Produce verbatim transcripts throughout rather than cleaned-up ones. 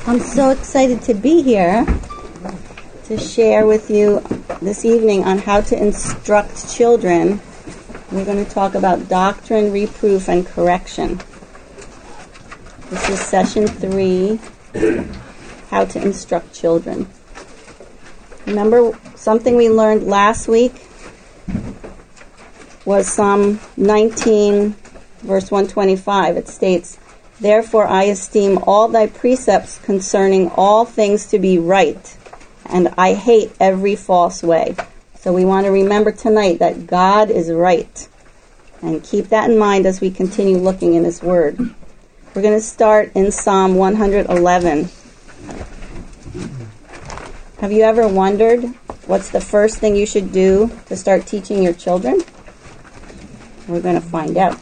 I'm so excited to be here to share with you this evening on how to instruct children. We're going to talk about doctrine, reproof, and correction. This is session three, how to instruct children. Remember something we learned last week was Psalm nineteen, verse one twenty-five. It states, "Therefore I esteem all thy precepts concerning all things to be right, and I hate every false way." So we want to remember tonight that God is right, and keep that in mind as we continue looking in His Word. We're going to start in Psalm one eleven. Have you ever wondered what's the first thing you should do to start teaching your children? We're going to find out.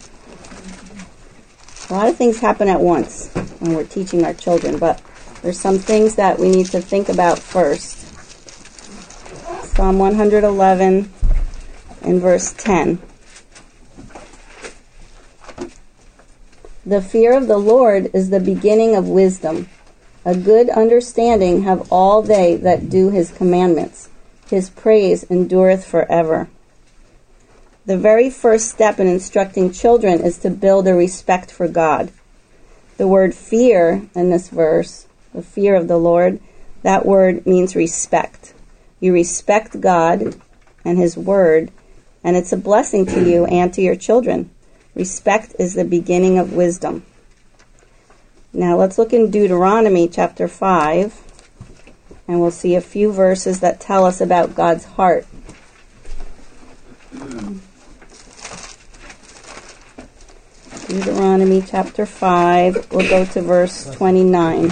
A lot of things happen at once when we're teaching our children, but there's some things that we need to think about first. Psalm one eleven in verse ten. "The fear of the Lord is the beginning of wisdom. A good understanding have all they that do His commandments. His praise endureth forever." The very first step in instructing children is to build a respect for God. The word fear in this verse, the fear of the Lord, that word means respect. You respect God and His Word, and it's a blessing to you and to your children. Respect is the beginning of wisdom. Now let's look in Deuteronomy chapter five, and we'll see a few verses that tell us about God's heart. Deuteronomy chapter five, we'll go to verse twenty-nine.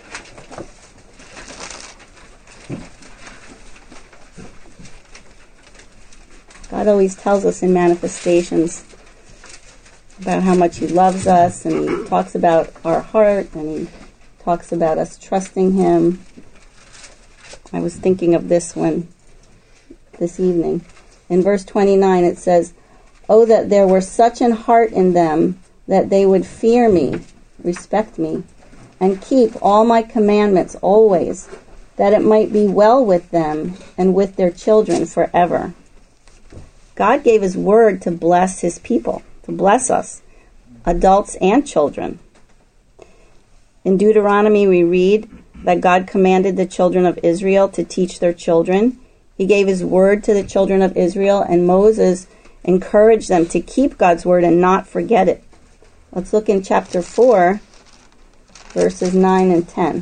God always tells us in manifestations about how much He loves us, and He talks about our heart, and He talks about us trusting Him. I was thinking of this one this evening. In verse twenty-nine it says, "Oh, that there were such an heart in them, that they would fear me," respect me, "and keep all my commandments always, that it might be well with them and with their children forever." God gave His word to bless His people, to bless us, adults and children. In Deuteronomy we read that God commanded the children of Israel to teach their children. He gave His word to the children of Israel, and Moses encouraged them to keep God's word and not forget it. Let's look in chapter four, verses nine and ten.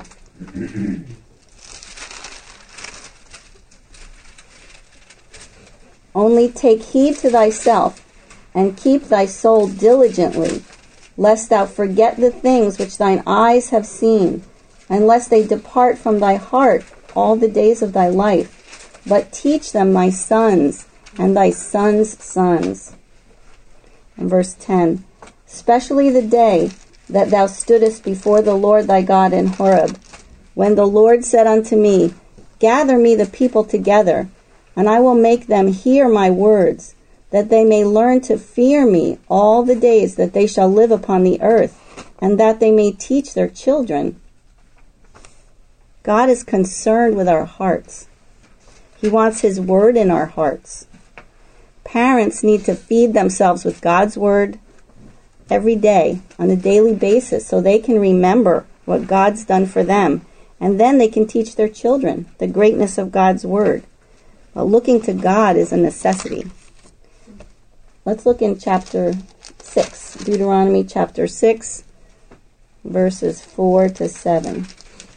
"Only take heed to thyself, and keep thy soul diligently, lest thou forget the things which thine eyes have seen, and lest they depart from thy heart all the days of thy life. But teach them thy sons, and thy sons' sons." In verse ten, "Especially the day that thou stoodest before the Lord thy God in Horeb, when the Lord said unto me, Gather me the people together, and I will make them hear my words, that they may learn to fear me all the days that they shall live upon the earth, and that they may teach their children." God is concerned with our hearts. He wants His word in our hearts. Parents need to feed themselves with God's word every day, on a daily basis, so they can remember what God's done for them, and then they can teach their children the greatness of God's word. But looking to God is a necessity. Let's look in chapter six, Deuteronomy chapter six, verses four to seven.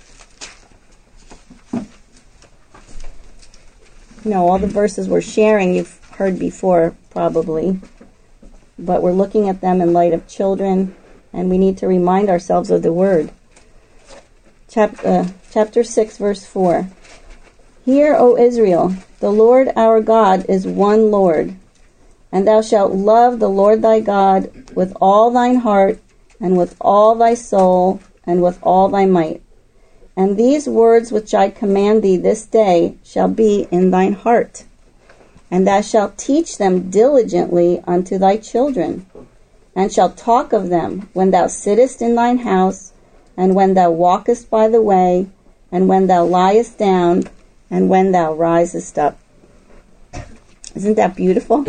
You know, all the verses we're sharing you've heard before, probably, but we're looking at them in light of children, and we need to remind ourselves of the word. Chap- uh, chapter six, verse four. "Hear, O Israel, the Lord our God is one Lord, and thou shalt love the Lord thy God with all thine heart, and with all thy soul, and with all thy might. And these words which I command thee this day shall be in thine heart, and thou shalt teach them diligently unto thy children, and shalt talk of them when thou sittest in thine house, and when thou walkest by the way, and when thou liest down, and when thou risest up. Isn't that beautiful?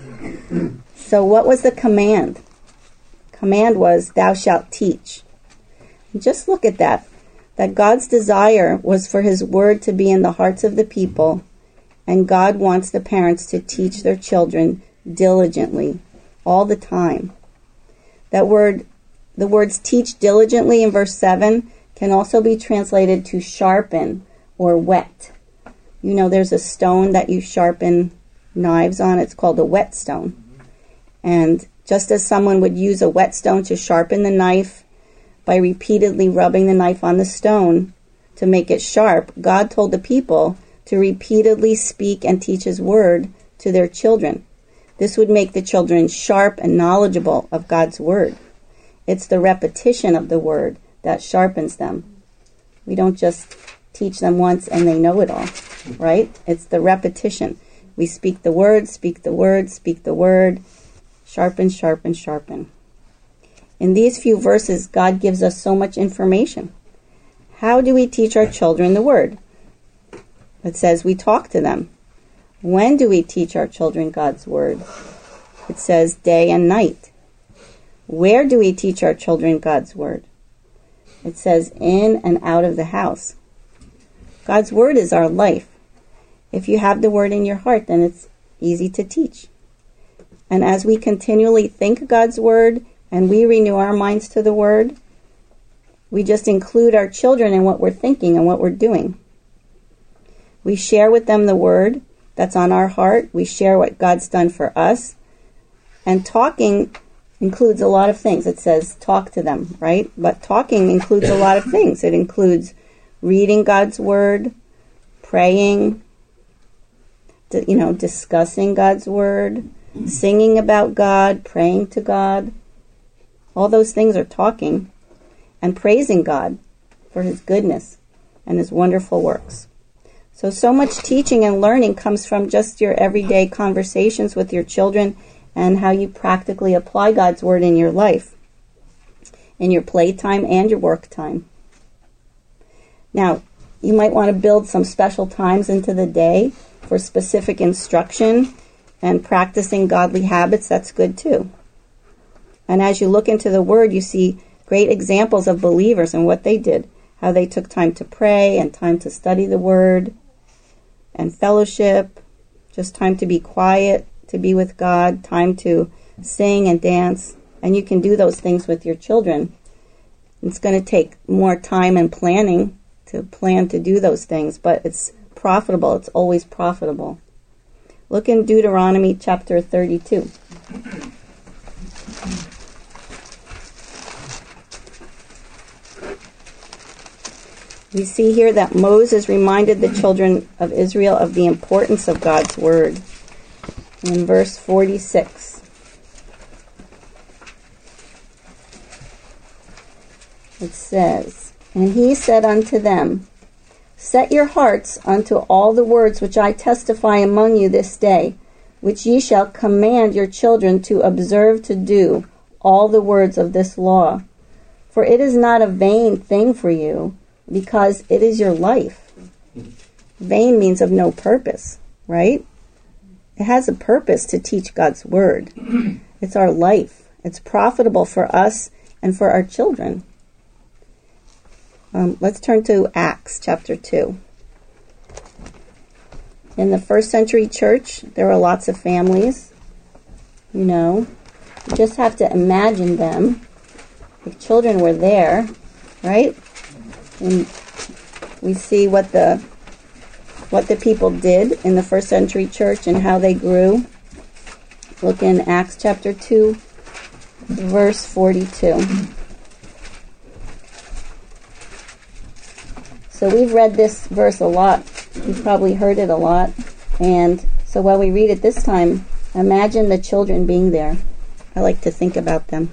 So what was the command? Command was, thou shalt teach. And just look at that. That God's desire was for his word to be in the hearts of the people, and God wants the parents to teach their children diligently, all the time. That word, the words teach diligently in verse seven can also be translated to sharpen or whet. You know, there's a stone that you sharpen knives on. It's called a whetstone. And just as someone would use a whetstone to sharpen the knife by repeatedly rubbing the knife on the stone to make it sharp, God told the people to repeatedly speak and teach his word to their children. This would make the children sharp and knowledgeable of God's word. It's the repetition of the word that sharpens them. We don't just teach them once and they know it all, right? It's the repetition. We speak the word, speak the word, speak the word, sharpen, sharpen, sharpen. In these few verses, God gives us so much information. How do we teach our children the word? It says we talk to them. When do we teach our children God's word? It says day and night. Where do we teach our children God's word? It says in and out of the house. God's word is our life. If you have the word in your heart, then it's easy to teach. And as we continually think God's word and we renew our minds to the word, we just include our children in what we're thinking and what we're doing. We share with them the word that's on our heart. We share what God's done for us. And talking includes a lot of things. It says talk to them, right? But talking includes a lot of things. It includes reading God's word, praying, you know, discussing God's word, singing about God, praying to God. All those things are talking, and praising God for his goodness and his wonderful works. So, so much teaching and learning comes from just your everyday conversations with your children and how you practically apply God's word in your life, in your playtime and your work time. Now, you might want to build some special times into the day for specific instruction and practicing godly habits. That's good too. And as you look into the word, you see great examples of believers and what they did, how they took time to pray and time to study the word and fellowship, just time to be quiet, to be with God, time to sing and dance. And you can do those things with your children. It's going to take more time and planning to plan to do those things, but it's profitable. It's always profitable. Look in Deuteronomy chapter thirty-two. We see here that Moses reminded the children of Israel of the importance of God's word. In verse forty-six, it says, and he said unto them, set your hearts unto all the words which I testify among you this day, which ye shall command your children to observe to do all the words of this law. For it is not a vain thing for you, because it is your life. Vain means of no purpose, right? It has a purpose to teach God's word. It's our life. It's profitable for us and for our children. Um, let's turn to Acts chapter two. In the first century church, there were lots of families. You know, you just have to imagine them. If children were there, right? And we see what the what the people did in the first century church and how they grew. Look in Acts chapter two, verse forty-two. So we've read this verse a lot. You've probably heard it a lot. And so while we read it this time, imagine the children being there. I like to think about them.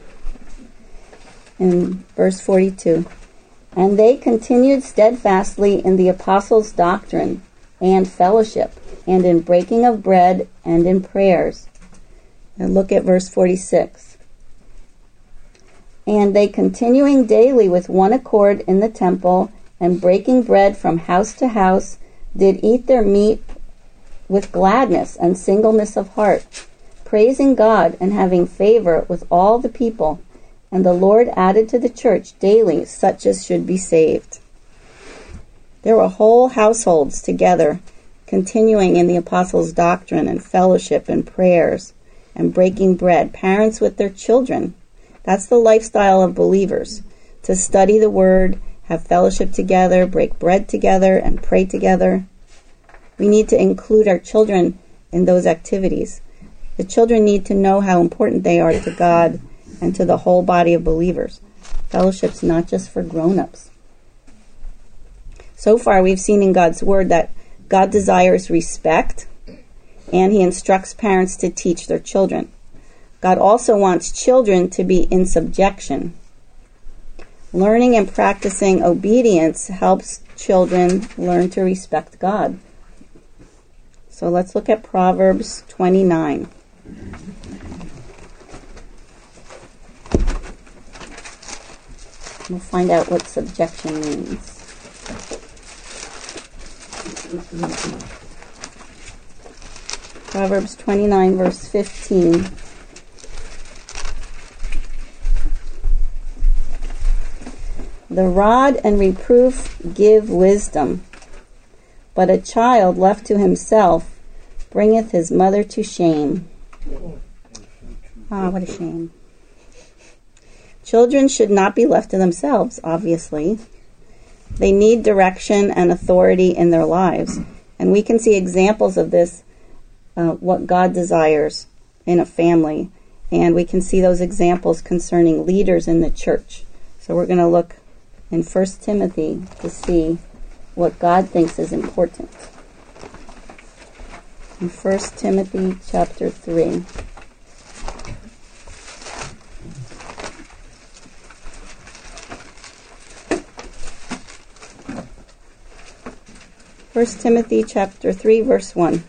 In verse forty-two. And they continued steadfastly in the apostles' doctrine and fellowship, and in breaking of bread and in prayers. And look at verse forty-six. And they, continuing daily with one accord in the temple, and breaking bread from house to house, did eat their meat with gladness and singleness of heart, praising God and having favor with all the people. And the Lord added to the church daily such as should be saved. There were whole households together, continuing in the apostles' doctrine and fellowship and prayers and breaking bread, parents with their children. That's the lifestyle of believers, to study the Word, have fellowship together, break bread together, and pray together. We need to include our children in those activities. The children need to know how important they are to God and to the whole body of believers. Fellowship's not just for grown-ups. So far, we've seen in God's Word that God desires respect, and He instructs parents to teach their children. God also wants children to be in subjection. Learning and practicing obedience helps children learn to respect God. So let's look at Proverbs twenty-nine. We'll find out what subjection means. Proverbs twenty-nine, verse fifteen. The rod and reproof give wisdom, but a child left to himself bringeth his mother to shame. Ah, what a shame. Children should not be left to themselves, obviously. They need direction and authority in their lives. And we can see examples of this, uh, what God desires in a family. And we can see those examples concerning leaders in the church. So we're going to look in First Timothy to see what God thinks is important. In First Timothy chapter three. First Timothy chapter three, verse one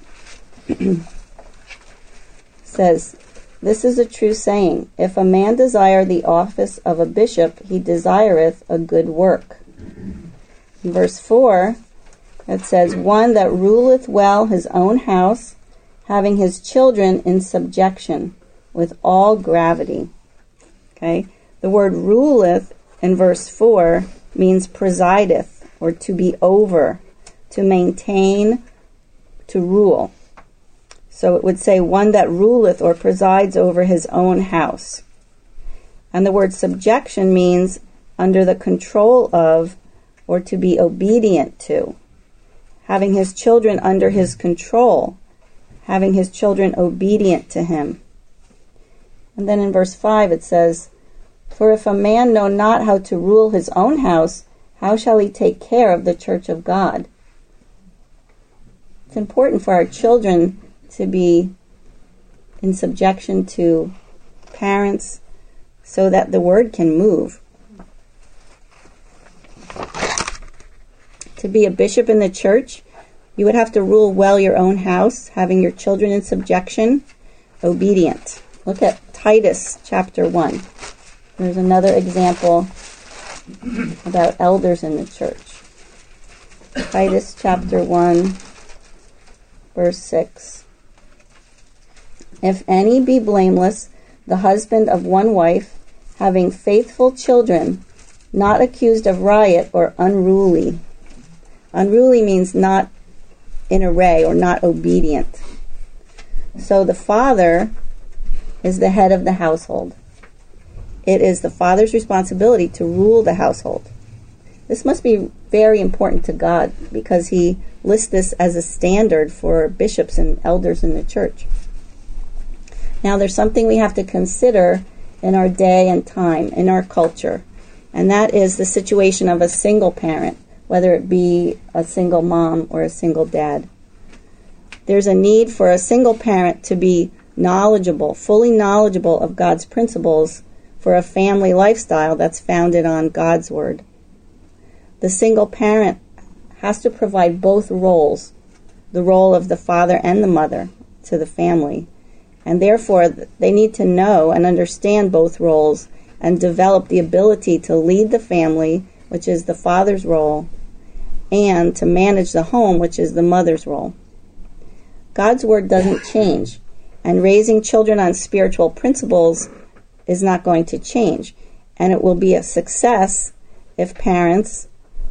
says, "This is a true saying, if a man desire the office of a bishop, he desireth a good work." In verse four, it says, "One that ruleth well his own house, having his children in subjection, with all gravity." Okay? The word ruleth in verse four means presideth, or to be over, to maintain, to rule. So it would say one that ruleth or presides over his own house. And the word subjection means under the control of, or to be obedient to. Having his children under his control. Having his children obedient to him. And then in verse five it says, "For if a man know not how to rule his own house, how shall he take care of the church of God?" It's important for our children to be in subjection to parents so that the word can move. To be a bishop in the church, you would have to rule well your own house, having your children in subjection, obedient. Look at Titus chapter one. There's another example about elders in the church. Titus chapter one, verse six. "If any be blameless, the husband of one wife, having faithful children, not accused of riot or unruly." Unruly means not in array or not obedient. So the father is the head of the household. It is the father's responsibility to rule the household. This must be very important to God because he lists this as a standard for bishops and elders in the church. Now there's something we have to consider in our day and time, in our culture, and that is the situation of a single parent, whether it be a single mom or a single dad. There's a need for a single parent to be knowledgeable, fully knowledgeable of God's principles for a family lifestyle that's founded on God's Word. The single parent has to provide both roles, the role of the father and the mother to the family. And therefore, they need to know and understand both roles and develop the ability to lead the family, which is the father's role, and to manage the home, which is the mother's role. God's word doesn't change, and raising children on spiritual principles is not going to change, and it will be a success if parents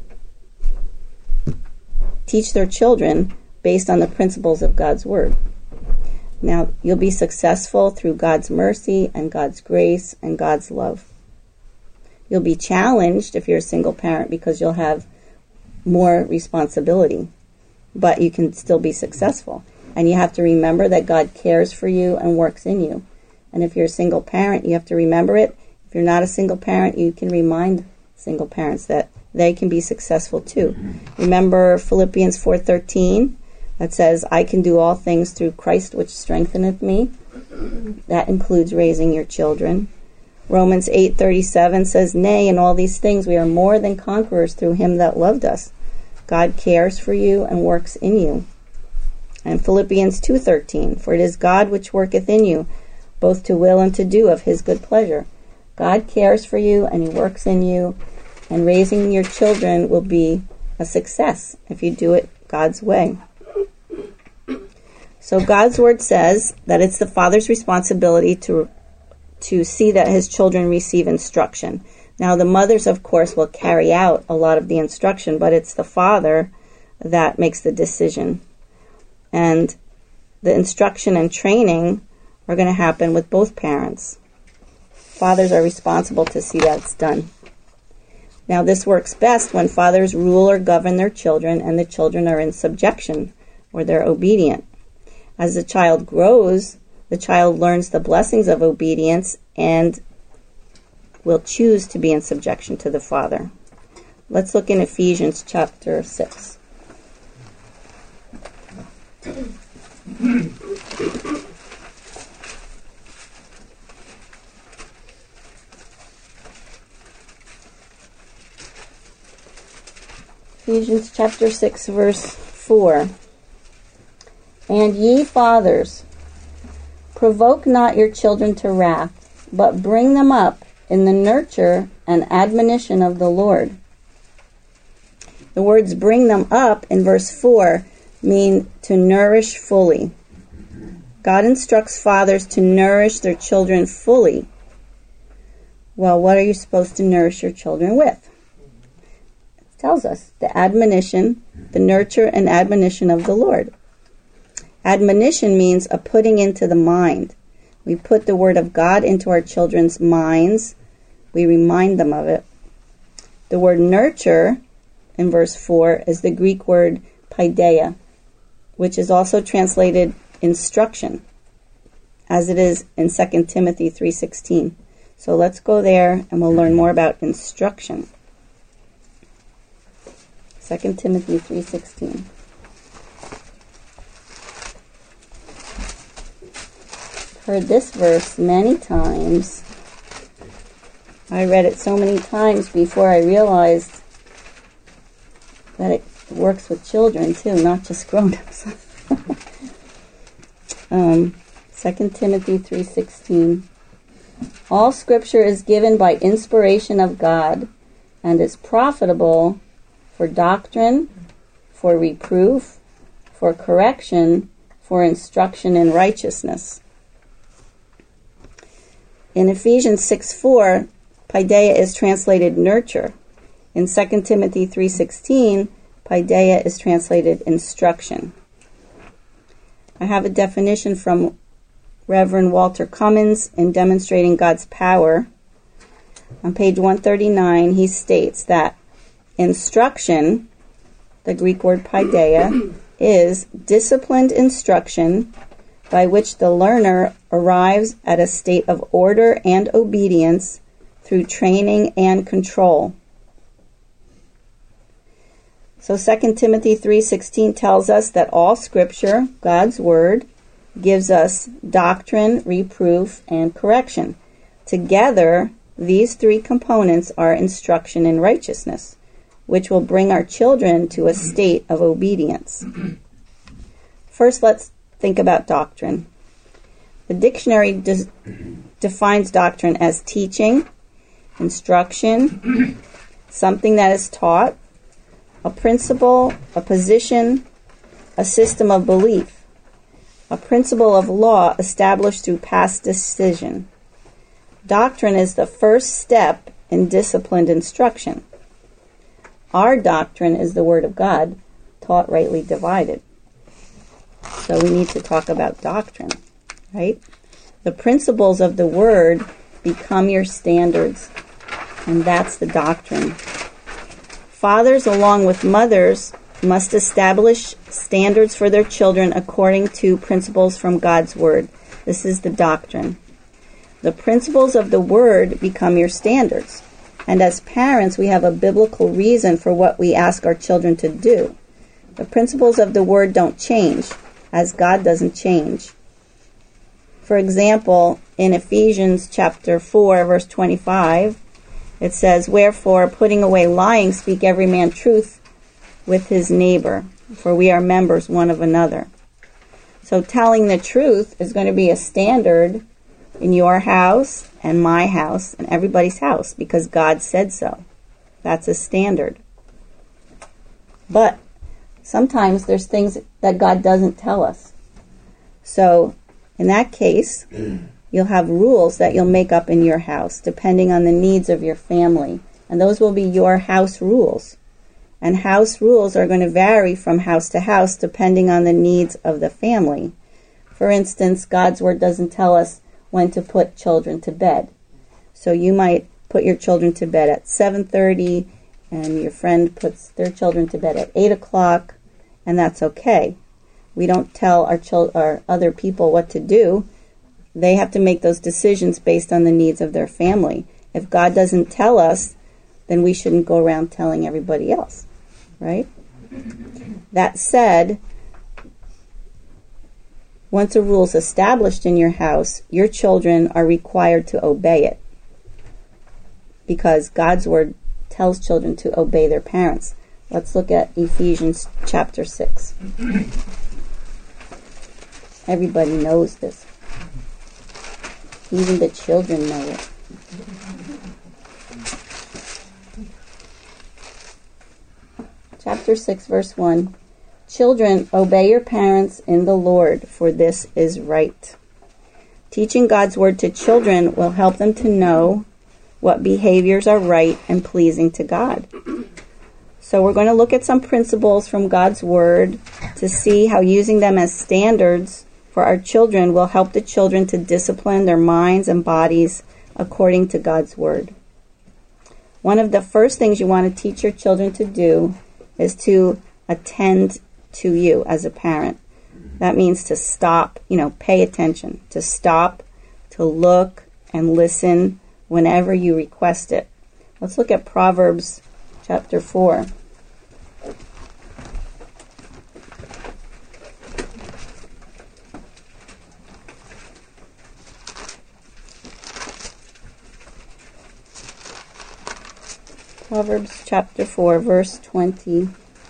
teach their children based on the principles of God's word. Now, you'll be successful through God's mercy and God's grace and God's love. You'll be challenged if you're a single parent because you'll have more responsibility, but you can still be successful. And you have to remember that God cares for you and works in you. And if you're a single parent, you have to remember it. If you're not a single parent, you can remind single parents that they can be successful too. Remember Philippians four thirteen that says, I can do all things through Christ which strengtheneth me. That includes raising your children. Romans eight thirty-seven says, Nay, in all these things we are more than conquerors through him that loved us. God cares for you and works in you. And Philippians two thirteen, For it is God which worketh in you, both to will and to do of his good pleasure. God cares for you and he works in you, and raising your children will be a success if you do it God's way. So God's word says that it's the father's responsibility to to see that his children receive instruction. Now the mothers, of course, will carry out a lot of the instruction, but it's the father that makes the decision. And the instruction and training are going to happen with both parents. Fathers are responsible to see that it's done. Now this works best when fathers rule or govern their children and the children are in subjection or they're obedient. As the child grows, the child learns the blessings of obedience and will choose to be in subjection to the father. Let's look in Ephesians chapter six. Ephesians chapter six, verse four. And ye fathers, provoke not your children to wrath, but bring them up in the nurture and admonition of the Lord. The words bring them up in verse four mean to nourish fully. God instructs fathers to nourish their children fully. Well, what are you supposed to nourish your children with? It tells us the admonition, the nurture and admonition of the Lord. Admonition means a putting into the mind. We put the word of God into our children's minds. We remind them of it. The word nurture in verse four is the Greek word paideia, which is also translated instruction, as it is in Second Timothy three sixteen. So let's go there and we'll learn more about instruction. Second Timothy three sixteen. Heard this verse many times. I read it so many times before I realized that it works with children too, not just grown-ups. um, Second Timothy three sixteen. All scripture is given by inspiration of God and is profitable for doctrine, for reproof, for correction, for instruction in righteousness. In Ephesians six four, paideia is translated nurture. In Second Timothy three sixteen, paideia is translated instruction. I have a definition from Reverend Walter Cummins in Demonstrating God's Power. On page one thirty-nine, he states that instruction, the Greek word paideia, is disciplined instruction by which the learner arrives at a state of order and obedience through training and control. So Second Timothy three sixteen tells us that all scripture, God's word, gives us doctrine, reproof, and correction. Together, these three components are instruction in righteousness, which will bring our children to a state of obedience. First, let's think about doctrine. The dictionary des- defines doctrine as teaching, instruction, something that is taught, a principle, a position, a system of belief, a principle of law established through past decision. Doctrine is the first step in disciplined instruction. Our doctrine is the Word of God, taught rightly divided. So we need to talk about doctrine, right? The principles of the Word become your standards, and that's the doctrine. Fathers, along with mothers, must establish standards for their children according to principles from God's Word. This is the doctrine. The principles of the Word become your standards. And as parents, we have a biblical reason for what we ask our children to do. The principles of the Word don't change, as God doesn't change. For example, in Ephesians chapter four, verse twenty-five, it says, "Wherefore, putting away lying, speak every man truth with his neighbor, for we are members one of another." So telling the truth is going to be a standard in your house and my house and everybody's house because God said so. That's a standard. But sometimes there's things that God doesn't tell us. So in that case, you'll have rules that you'll make up in your house depending on the needs of your family. And those will be your house rules. And house rules are going to vary from house to house depending on the needs of the family. For instance, God's Word doesn't tell us when to put children to bed. So you might put your children to bed at seven thirty, and your friend puts their children to bed at eight o'clock, and that's okay. We don't tell our, chil- our other people what to do. They have to make those decisions based on the needs of their family. If God doesn't tell us, then we shouldn't go around telling everybody else, right? That said, once a rule is established in your house, your children are required to obey it because God's Word tells children to obey their parents. Let's look at Ephesians chapter six. Everybody knows this. Even the children know it. Chapter six, verse one. Children, obey your parents in the Lord, for this is right. Teaching God's Word to children will help them to know what behaviors are right and pleasing to God. So we're going to look at some principles from God's Word to see how using them as standards for our children will help the children to discipline their minds and bodies according to God's Word. One of the first things you want to teach your children to do is to attend to you as a parent. That means to stop, you know, pay attention, to stop, to look and listen whenever you request it. Let's look at Proverbs chapter four. Proverbs chapter four, verse twenty.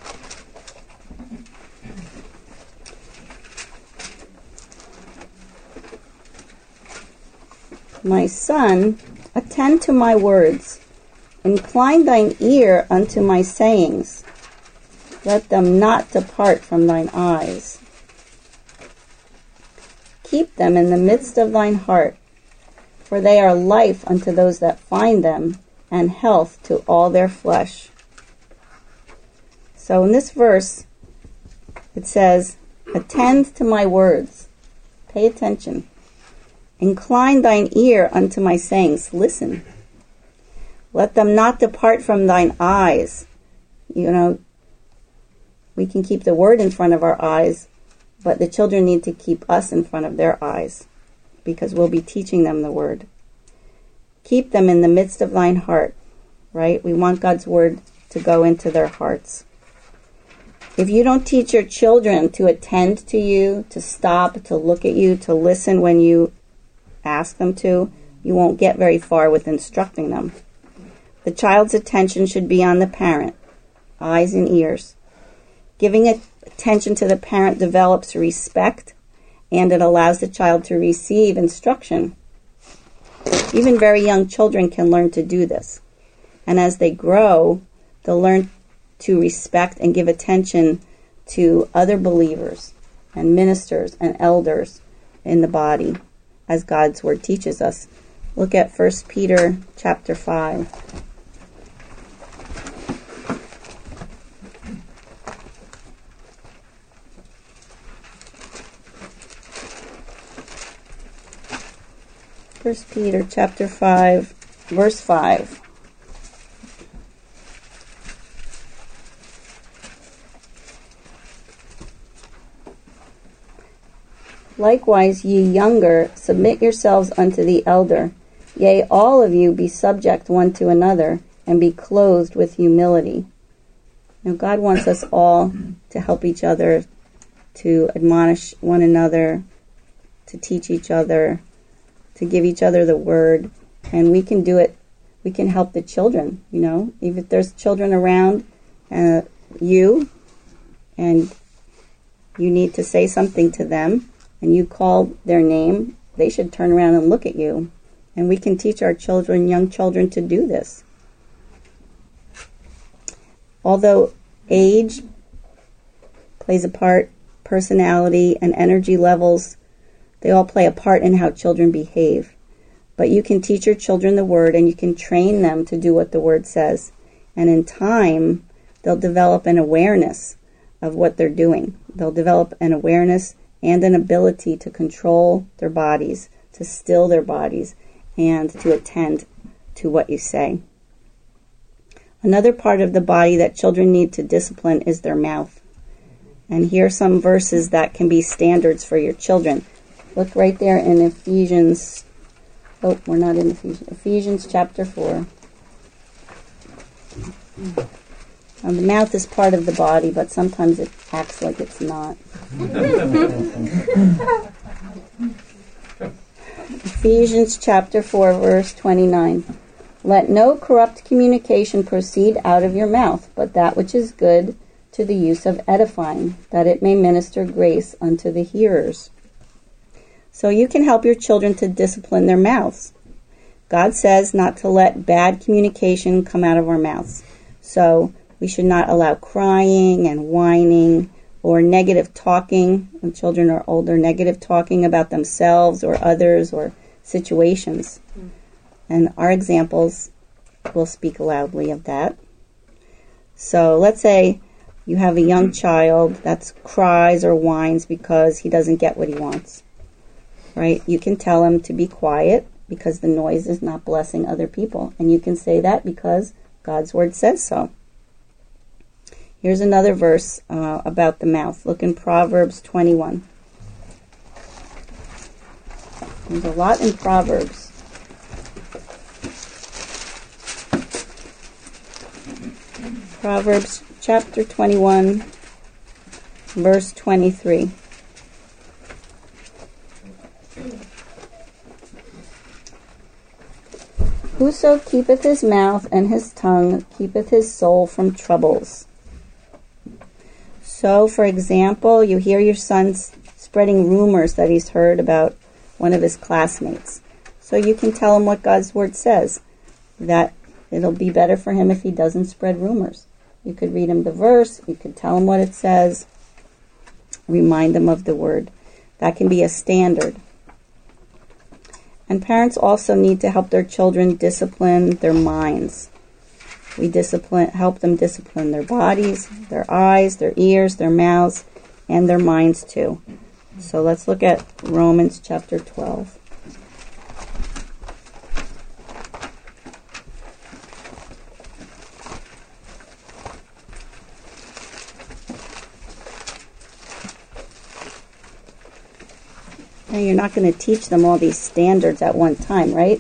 My son, attend to my words. Incline thine ear unto my sayings. Let them not depart from thine eyes. Keep them in the midst of thine heart, for they are life unto those that find them, and health to all their flesh. So in this verse, it says, attend to my words. Pay attention. Incline thine ear unto my sayings. Listen. Let them not depart from thine eyes. You know, we can keep the Word in front of our eyes, but the children need to keep us in front of their eyes because we'll be teaching them the Word. Keep them in the midst of thine heart, right? We want God's Word to go into their hearts. If you don't teach your children to attend to you, to stop, to look at you, to listen when you ask them to, you won't get very far with instructing them. The child's attention should be on the parent, eyes and ears. Giving attention to the parent develops respect, and it allows the child to receive instruction. Even very young children can learn to do this. And as they grow, they'll learn to respect and give attention to other believers and ministers and elders in the body, as God's Word teaches us. Look at First Peter chapter five. First Peter chapter five, verse five. Likewise, ye younger, submit yourselves unto the elder. Yea, all of you be subject one to another, and be clothed with humility. Now, God wants us all to help each other, to admonish one another, to teach each other, to give each other the word, and we can do it. We can help the children, you know. Even if there's children around uh, you, and you need to say something to them, and you call their name, they should turn around and look at you. And we can teach our children, young children, to do this. Although age plays a part, personality and energy levels, they all play a part in how children behave. But you can teach your children the Word, and you can train them to do what the Word says. And in time, they'll develop an awareness of what they're doing. They'll develop an awareness and an ability to control their bodies, to still their bodies, and to attend to what you say. Another part of the body that children need to discipline is their mouth. And here are some verses that can be standards for your children. Look right there in Ephesians. Oh, we're not in Ephesians. Ephesians chapter four. Now, the mouth is part of the body, but sometimes it acts like it's not. Ephesians chapter four, verse twenty-nine. Let no corrupt communication proceed out of your mouth, but that which is good to the use of edifying, that it may minister grace unto the hearers. So you can help your children to discipline their mouths. God says not to let bad communication come out of our mouths. So we should not allow crying and whining or negative talking when children are older, negative talking about themselves or others or situations. And our examples will speak loudly of that. So let's say you have a young child that cries or whines because he doesn't get what he wants. Right? You can tell him to be quiet because the noise is not blessing other people. And you can say that because God's Word says so. Here's another verse uh, about the mouth. Look in Proverbs twenty-one. There's a lot in Proverbs. Proverbs chapter twenty-one, verse twenty-three. Whoso keepeth his mouth and his tongue keepeth his soul from troubles. So, for example, you hear your son spreading rumors that he's heard about one of his classmates. So you can tell him what God's Word says, that it'll be better for him if he doesn't spread rumors. You could read him the verse, you could tell him what it says, remind him of the Word. That can be a standard. And parents also need to help their children discipline their minds. We discipline, help them discipline their bodies, their eyes, their ears, their mouths, and their minds too. So let's look at Romans chapter twelve. Now you're not going to teach them all these standards at one time, right?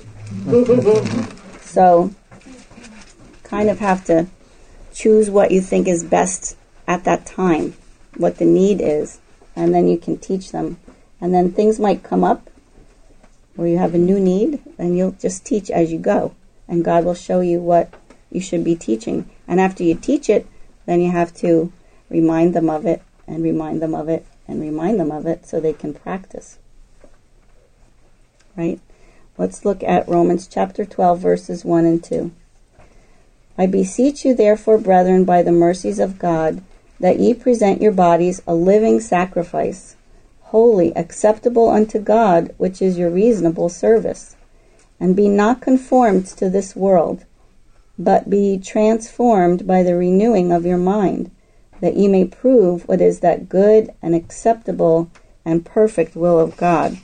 So kind of have to choose what you think is best at that time, what the need is, and then you can teach them. And then things might come up where you have a new need, and you'll just teach as you go. And God will show you what you should be teaching. And after you teach it, then you have to remind them of it, and remind them of it, and remind them of it so they can practice. Right? Let's look at Romans chapter twelve, verses one and two. I beseech you, therefore, brethren, by the mercies of God, that ye present your bodies a living sacrifice, holy, acceptable unto God, which is your reasonable service. And be not conformed to this world, but be transformed by the renewing of your mind, that ye may prove what is that good and acceptable and perfect will of God.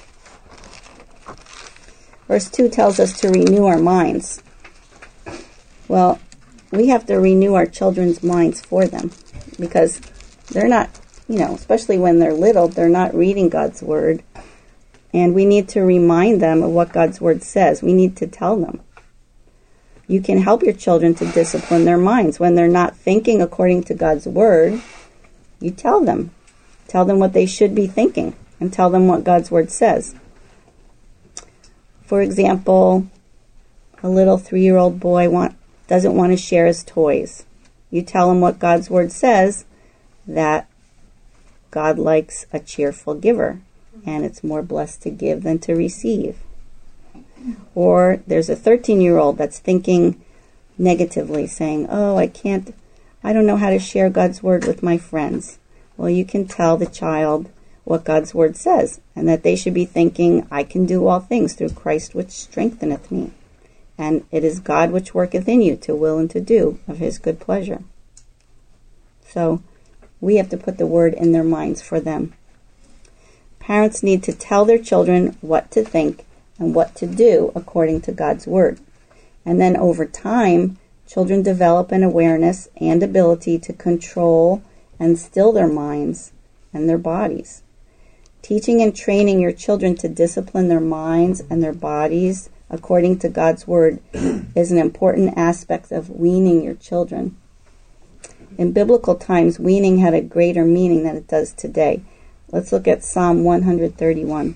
Verse two tells us to renew our minds. Well, we have to renew our children's minds for them, because they're not, you know, especially when they're little, they're not reading God's Word. And we need to remind them of what God's Word says. We need to tell them. You can help your children to discipline their minds. When they're not thinking according to God's Word, you tell them. Tell them what they should be thinking, and tell them what God's Word says. For example, a little three-year-old boy want, doesn't want to share his toys. You tell him what God's Word says, that God likes a cheerful giver, and it's more blessed to give than to receive. Or there's a thirteen-year-old that's thinking negatively, saying, oh, I can't, I don't know how to share God's Word with my friends. Well, you can tell the child what God's Word says, and that they should be thinking, I can do all things through Christ which strengtheneth me. And it is God which worketh in you to will and to do of his good pleasure. So we have to put the Word in their minds for them. Parents need to tell their children what to think and what to do according to God's Word. And then over time, children develop an awareness and ability to control and still their minds and their bodies. Teaching and training your children to discipline their minds and their bodies according to God's Word is an important aspect of weaning your children. In biblical times, weaning had a greater meaning than it does today. Let's look at Psalm one thirty-one.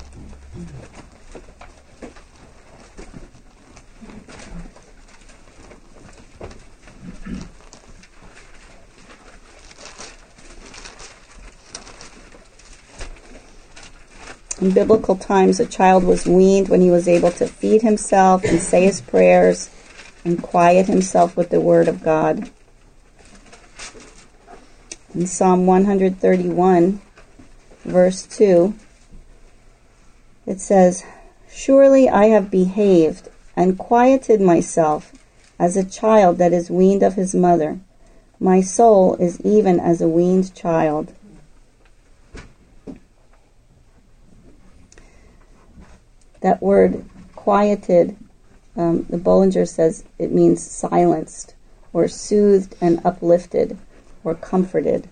In biblical times, a child was weaned when he was able to feed himself and say his prayers and quiet himself with the Word of God. In Psalm one thirty-one, verse two, it says, surely I have behaved and quieted myself as a child that is weaned of his mother. My soul is even as a weaned child. That word quieted, um, the Bollinger says it means silenced, or soothed and uplifted, or comforted.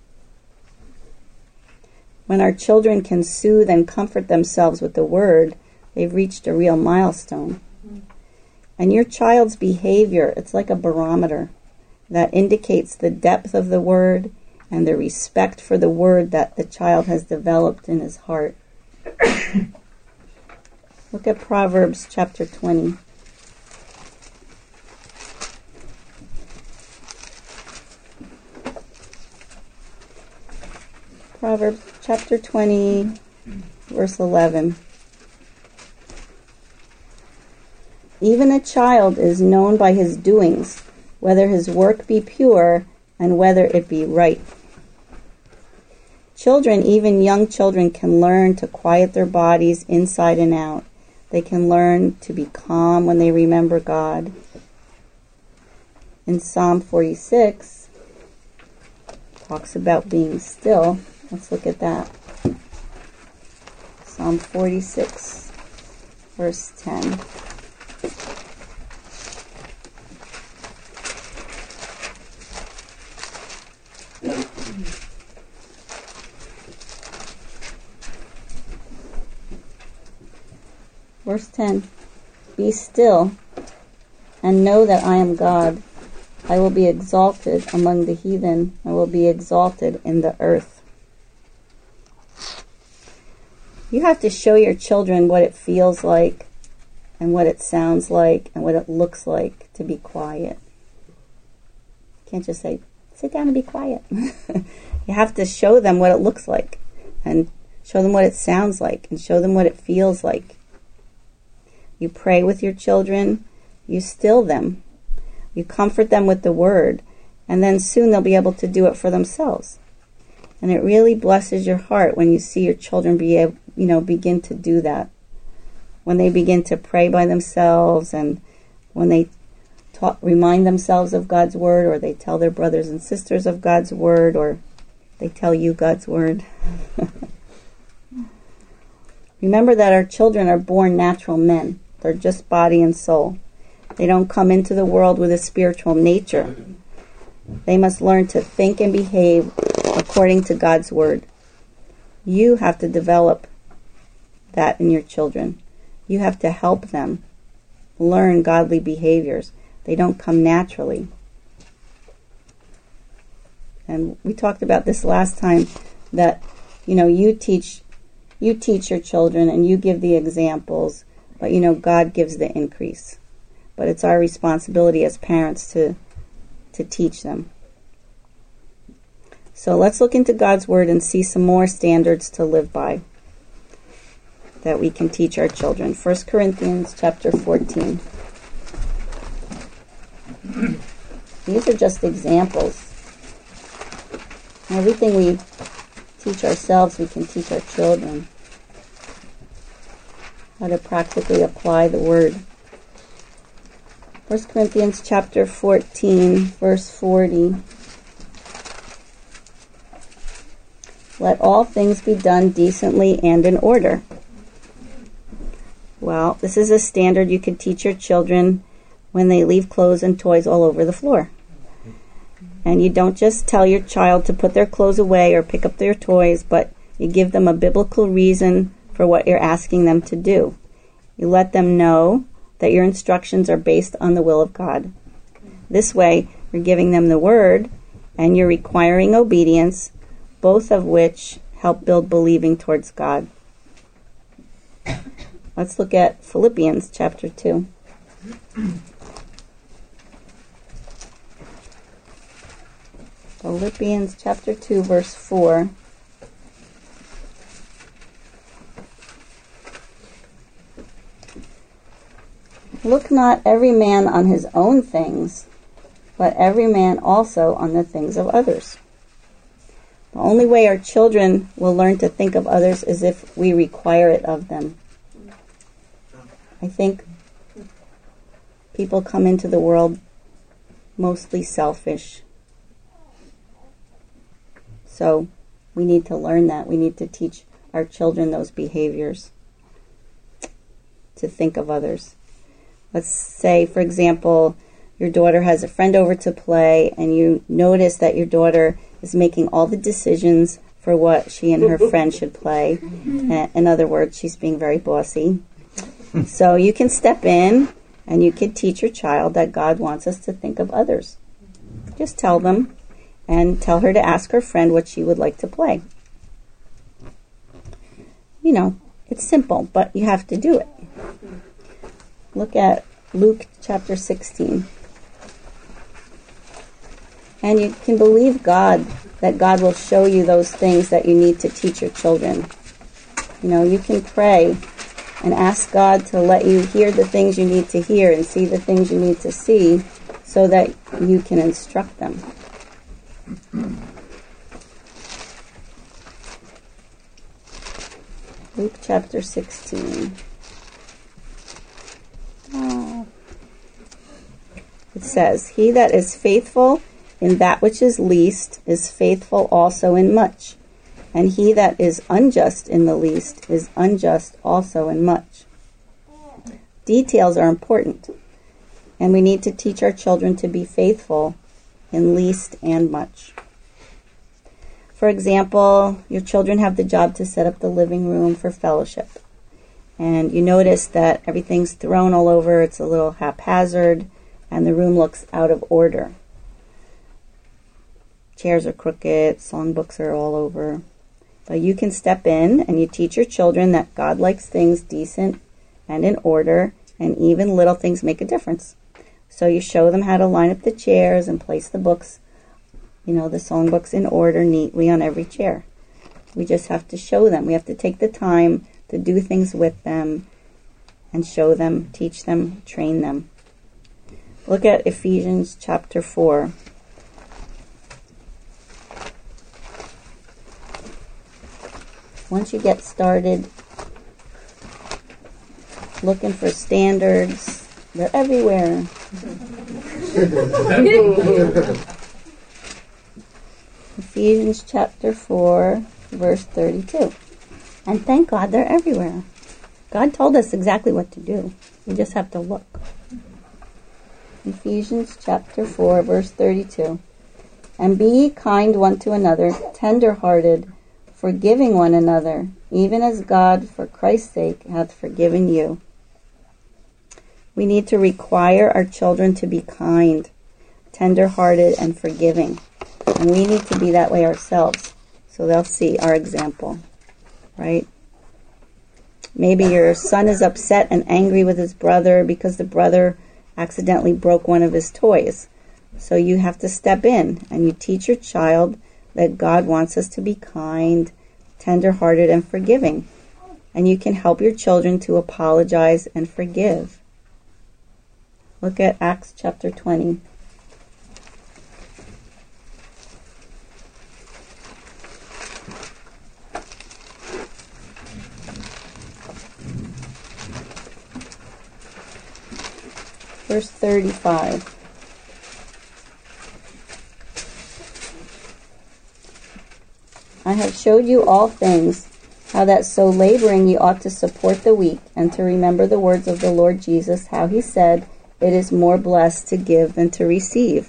When our children can soothe and comfort themselves with the Word, they've reached a real milestone. And your child's behavior, it's like a barometer that indicates the depth of the Word and the respect for the Word that the child has developed in his heart. Look at Proverbs chapter twenty. Proverbs chapter twenty, verse eleven. Even a child is known by his doings, whether his work be pure and whether it be right. Children, even young children, can learn to quiet their bodies inside and out. They can learn to be calm when they remember God. In Psalm forty-six, it talks about being still. Let's look at that. Psalm forty-six, verse ten. Verse ten, be still and know that I am God. I will be exalted among the heathen. I will be exalted in the earth. You have to show your children what it feels like and what it sounds like and what it looks like to be quiet. You can't just say, sit down and be quiet. You have to show them what it looks like and show them what it sounds like and show them what it feels like. You pray with your children. You still them. You comfort them with the word. And then soon they'll be able to do it for themselves. And it really blesses your heart when you see your children be able, you know, begin to do that. When they begin to pray by themselves, and when they talk, remind themselves of God's word, or they tell their brothers and sisters of God's word, or they tell you God's word. Remember that our children are born natural men. They're just body and soul. They don't come into the world with a spiritual nature. They must learn to think and behave according to God's word. You have to develop that in your children. You have to help them learn godly behaviors. They don't come naturally. And we talked about this last time, that, you know, you teach you teach your children and you give the examples, but, you know, God gives the increase. But it's our responsibility as parents to to teach them. So let's look into God's word and see some more standards to live by that we can teach our children. First Corinthians chapter fourteen. These are just examples. Everything we teach ourselves, we can teach our children. How to practically apply the word. First Corinthians chapter fourteen, verse forty. Let all things be done decently and in order. Well, this is a standard you could teach your children when they leave clothes and toys all over the floor. And you don't just tell your child to put their clothes away or pick up their toys, but you give them a biblical reason for what you're asking them to do. You let them know that your instructions are based on the will of God. This way, you're giving them the word and you're requiring obedience, both of which help build believing towards God. Let's look at Philippians chapter two. Philippians chapter two, verse four. Look not every man on his own things, but every man also on the things of others. The only way our children will learn to think of others is if we require it of them. I think people come into the world mostly selfish. So we need to learn that. We need to teach our children those behaviors, to think of others. Let's say, for example, your daughter has a friend over to play, and you notice that your daughter is making all the decisions for what she and her friend should play. In other words, she's being very bossy. So you can step in and you can teach your child that God wants us to think of others. Just tell them, and tell her to ask her friend what she would like to play. You know, it's simple, but you have to do it. Look at Luke chapter sixteen. And you can believe God, that God will show you those things that you need to teach your children. You know, you can pray and ask God to let you hear the things you need to hear and see the things you need to see so that you can instruct them. Luke chapter sixteen. Oh. It says, "He that is faithful in that which is least is faithful also in much, and he that is unjust in the least is unjust also in much." Details are important, and we need to teach our children to be faithful in least and much. For example, your children have the job to set up the living room for fellowship, and you notice that everything's thrown all over, it's a little haphazard, and the room looks out of order. Chairs are crooked, songbooks are all over. But you can step in and you teach your children that God likes things decent and in order, and even little things make a difference. So you show them how to line up the chairs and place the books, you know, the songbooks in order neatly on every chair. We just have to show them. We have to take the time to do things with them and show them, teach them, train them. Look at Ephesians chapter four. Once you get started looking for standards, they're everywhere. Ephesians chapter four, verse thirty-two. And thank God they're everywhere. God told us exactly what to do. We just have to look. Ephesians chapter four, verse thirty-two. And be ye kind one to another, tender-hearted, forgiving one another, even as God, for Christ's sake, hath forgiven you. We need to require our children to be kind, tender-hearted, and forgiving. And we need to be that way ourselves, so they'll see our example, right? Maybe your son is upset and angry with his brother because the brother accidentally broke one of his toys. So you have to step in and you teach your child that God wants us to be kind, tender-hearted, and forgiving. And you can help your children to apologize and forgive. Look at Acts chapter twenty. Verse thirty-five. I have showed you all things, how that so laboring ye ought to support the weak, and to remember the words of the Lord Jesus, how he said, it is more blessed to give than to receive.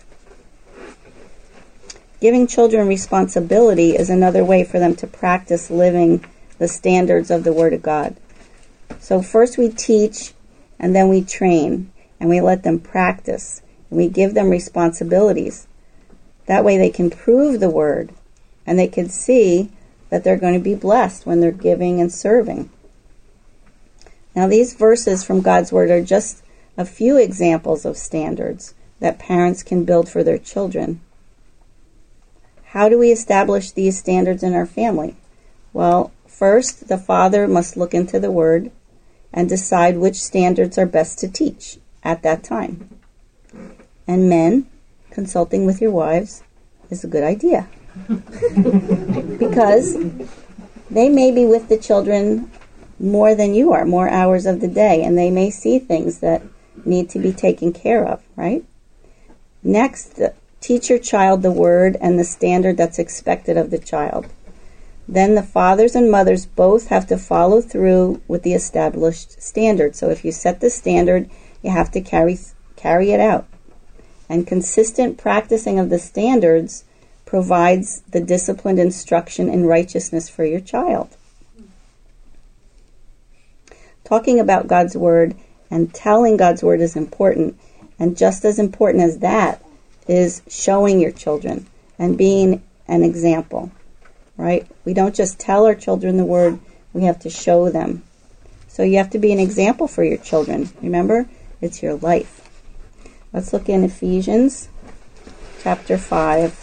Giving children responsibility is another way for them to practice living the standards of the Word of God. So first we teach, and then we train, and we let them practice, and we give them responsibilities. That way they can prove the Word, and they can see that they're going to be blessed when they're giving and serving. Now these verses from God's Word are just a few examples of standards that parents can build for their children. How do we establish these standards in our family? Well, first, the father must look into the Word and decide which standards are best to teach at that time. And men, consulting with your wives is a good idea. Because they may be with the children more than you are, more hours of the day, and they may see things that need to be taken care of, right? Next, teach your child the Word and the standard that's expected of the child. Then the fathers and mothers both have to follow through with the established standard. So if you set the standard, you have to carry carry it out. And consistent practicing of the standards provides the disciplined instruction in righteousness for your child. Talking about God's Word and telling God's Word is important. And just as important as that is showing your children and being an example, right? We don't just tell our children the Word, we have to show them. So you have to be an example for your children. Remember, it's your life. Let's look in Ephesians chapter five.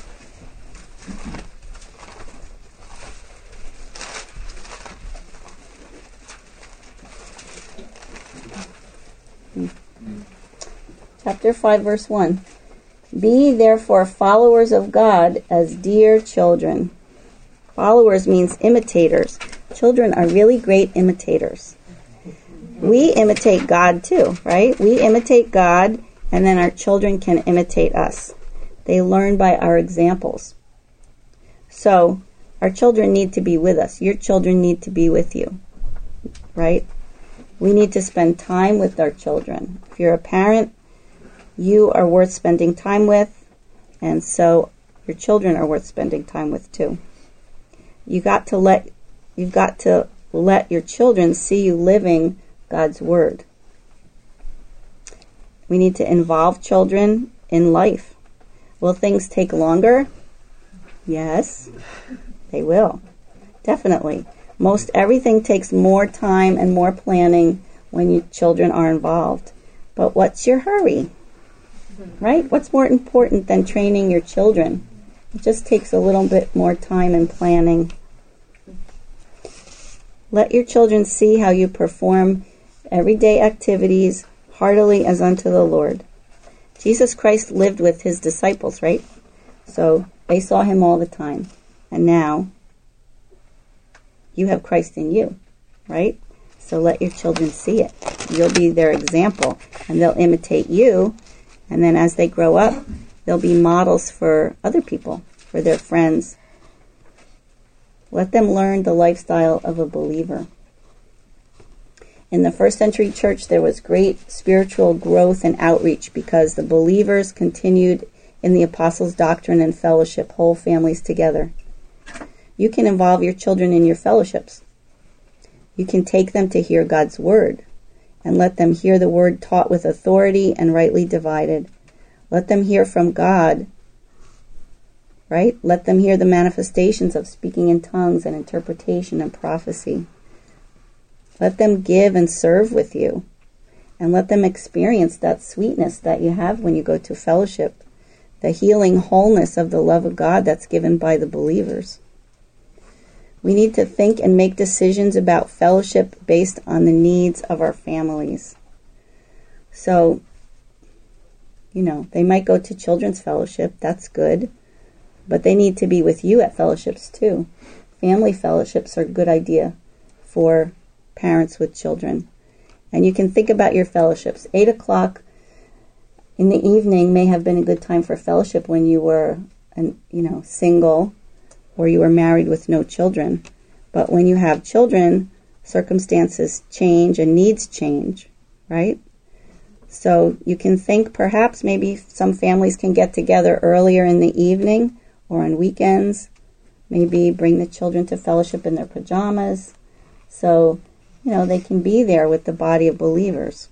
Chapter five, verse one. Be ye therefore followers of God as dear children. Followers means imitators. Children are really great imitators. We imitate God too, right? We imitate God, and then our children can imitate us. They learn by our examples. So, our children need to be with us. Your children need to be with you, right? We need to spend time with our children. If you're a parent, you are worth spending time with, and so your children are worth spending time with too. You got to let you've got to let your children see you living God's Word. We need to involve children in life. Will things take longer? Yes, they will. Definitely. Most everything takes more time and more planning when your children are involved. But what's your hurry? Right? What's more important than training your children? It just takes a little bit more time and planning. Let your children see how you perform everyday activities heartily as unto the Lord. Jesus Christ lived with his disciples, right? So they saw him all the time. And now you have Christ in you, right? So let your children see it. You'll be their example, and they'll imitate you. And then as they grow up, they'll be models for other people, for their friends. Let them learn the lifestyle of a believer. In the first century church, there was great spiritual growth and outreach because the believers continued in the apostles' doctrine and fellowship, whole families together. You can involve your children in your fellowships. You can take them to hear God's word and let them hear the word taught with authority and rightly divided. Let them hear from God, right? Let them hear the manifestations of speaking in tongues and interpretation and prophecy. Let them give and serve with you, and let them experience that sweetness that you have when you go to fellowship, the healing wholeness of the love of God that's given by the believers. We need to think and make decisions about fellowship based on the needs of our families. So, you know, they might go to children's fellowship, that's good, but they need to be with you at fellowships too. Family fellowships are a good idea for parents with children. And you can think about your fellowships. Eight o'clock in the evening may have been a good time for fellowship when you were, an, you know, single or you were married with no children. But when you have children, circumstances change and needs change, right? So you can think perhaps maybe some families can get together earlier in the evening or on weekends. Maybe bring the children to fellowship in their pajamas. So, you know, they can be there with the body of believers.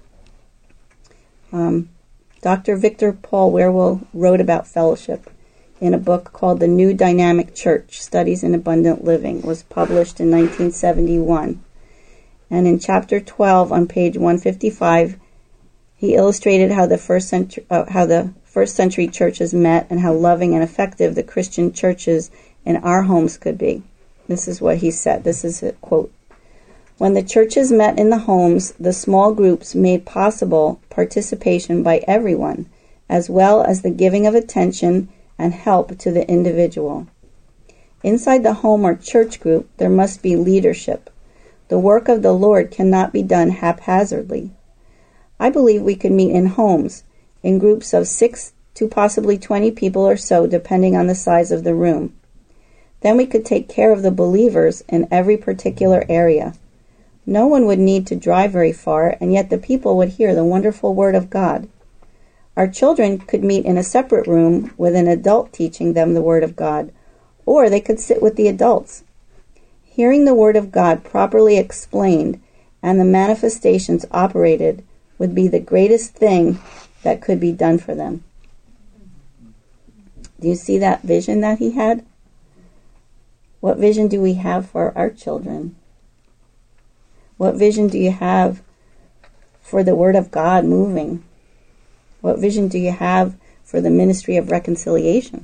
Um, Doctor Victor Paul Wierwille wrote about fellowship in a book called The New Dynamic Church, Studies in Abundant Living. It was published in nineteen seventy-one. And in chapter twelve on page one fifty-five, he illustrated how the first century, uh, how the first century churches met and how loving and effective the Christian churches in our homes could be. This is what he said. This is a quote. When the churches met in the homes, the small groups made possible participation by everyone, as well as the giving of attention and help to the individual. Inside the home or church group, there must be leadership. The work of the Lord cannot be done haphazardly. I believe we could meet in homes, in groups of six to possibly twenty people or so, depending on the size of the room. Then we could take care of the believers in every particular area. No one would need to drive very far, and yet the people would hear the wonderful word of God. Our children could meet in a separate room with an adult teaching them the word of God, or they could sit with the adults. Hearing the word of God properly explained and the manifestations operated would be the greatest thing that could be done for them. Do you see that vision that he had? What vision do we have for our children? What vision do you have for the Word of God moving? What vision do you have for the ministry of reconciliation?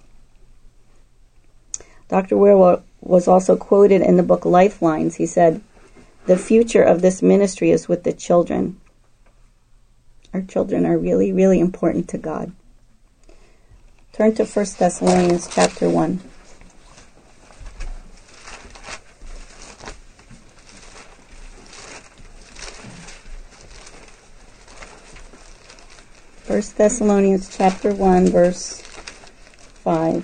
Doctor Wierwille was also quoted in the book Lifelines. He said, "The future of this ministry is with the children." Our children are really, really important to God. Turn to First Thessalonians chapter one. First Thessalonians chapter one, verse five.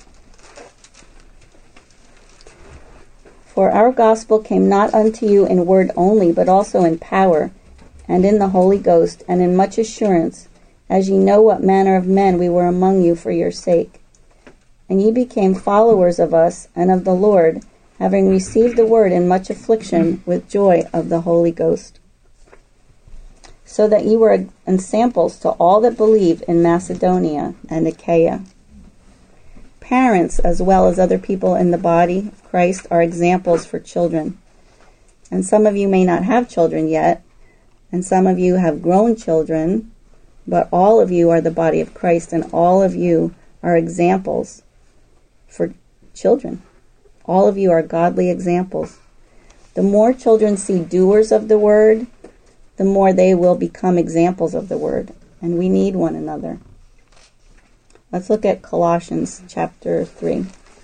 For our gospel came not unto you in word only, but also in power, and in the Holy Ghost, and in much assurance, as ye know what manner of men we were among you for your sake. And ye became followers of us and of the Lord, having received the word in much affliction with joy of the Holy Ghost. So that ye were ensamples to all that believe in Macedonia and Achaia. Parents, as well as other people in the body of Christ, are examples for children. And some of you may not have children yet, and some of you have grown children, but all of you are the body of Christ, and all of you are examples for children. All of you are godly examples. The more children see doers of the word, the more they will become examples of the word. And we need one another. Let's look at Colossians chapter three.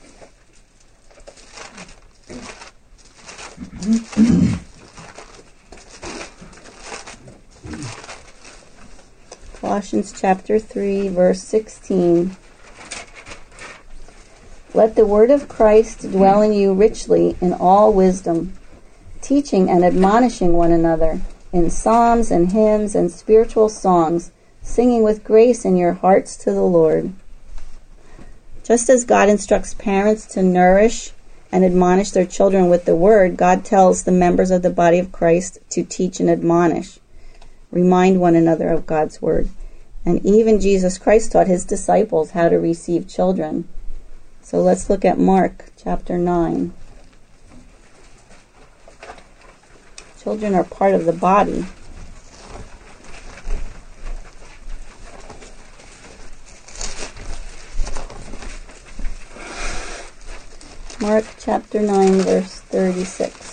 Colossians chapter three, verse sixteen. Let the word of Christ dwell in you richly in all wisdom, teaching and admonishing one another in psalms and hymns and spiritual songs, singing with grace in your hearts to the Lord. Just as God instructs parents to nourish and admonish their children with the word, God tells the members of the body of Christ to teach and admonish, remind one another of God's word. And even Jesus Christ taught his disciples how to receive children. So let's look at Mark chapter nine. Children are part of the body. Mark chapter nine, verse thirty-six.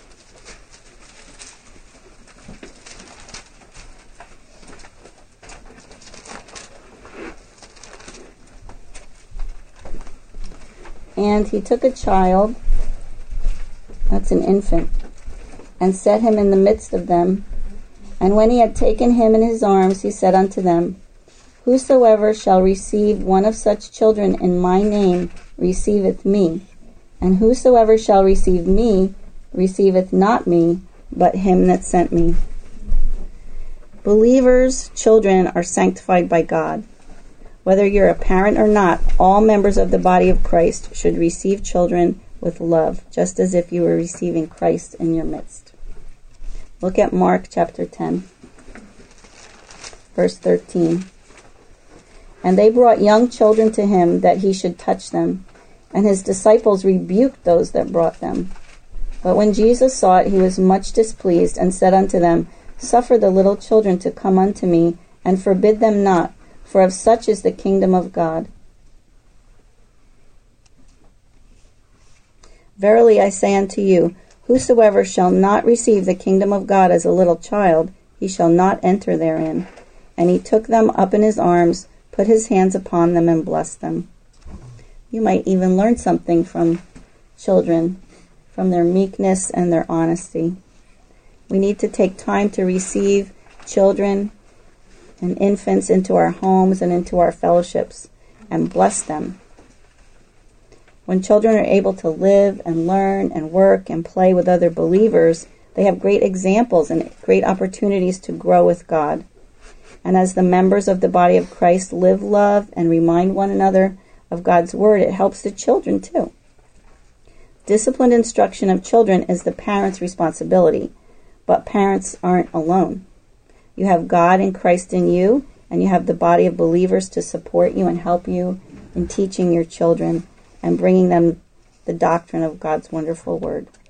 And he took a child, that's an infant, and set him in the midst of them. And when he had taken him in his arms, he said unto them, Whosoever shall receive one of such children in my name receiveth me, and whosoever shall receive me receiveth not me, but him that sent me. Believers' children are sanctified by God. Whether you're a parent or not, all members of the body of Christ should receive children with love, just as if you were receiving Christ in your midst. Look at Mark chapter ten, verse thirteen. And they brought young children to him that he should touch them, and his disciples rebuked those that brought them. But when Jesus saw it, he was much displeased, and said unto them, Suffer the little children to come unto me, and forbid them not, for of such is the kingdom of God. Verily I say unto you, whosoever shall not receive the kingdom of God as a little child, he shall not enter therein. And he took them up in his arms, put his hands upon them, and blessed them. You might even learn something from children, from their meekness and their honesty. We need to take time to receive children and infants into our homes and into our fellowships and bless them. When children are able to live and learn and work and play with other believers, they have great examples and great opportunities to grow with God. And as the members of the body of Christ live, love, and remind one another of God's word, it helps the children too. Disciplined instruction of children is the parents' responsibility, but parents aren't alone. You have God and Christ in you, and you have the body of believers to support you and help you in teaching your children and bringing them the doctrine of God's wonderful word.